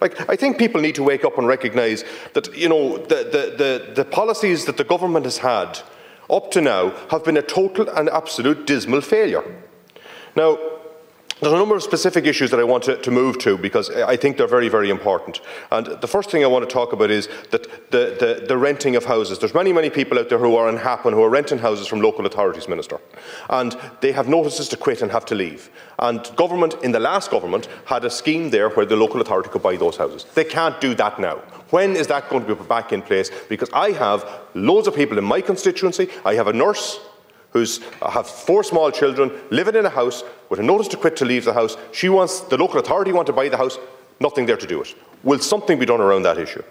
I think people need to wake up and recognise that, the policies that the government has had up to now have been a total and absolute dismal failure. Now, there's a number of specific issues that I want to move to because I think they're very, very important. And the first thing I want to talk about is that the renting of houses. There's many, many people out there who are unhappy and who are renting houses from local authorities, Minister. And they have notices to quit and have to leave. And government, in the last government, had a scheme there where the local authority could buy those houses. They can't do that now. When is that going to be put back in place? Because I have loads of people in my constituency. I have a nurse who have 4 small children, living in a house with a notice to quit to leave the house. The local authority want to buy the house, nothing there to do it. Will something be done around that issue?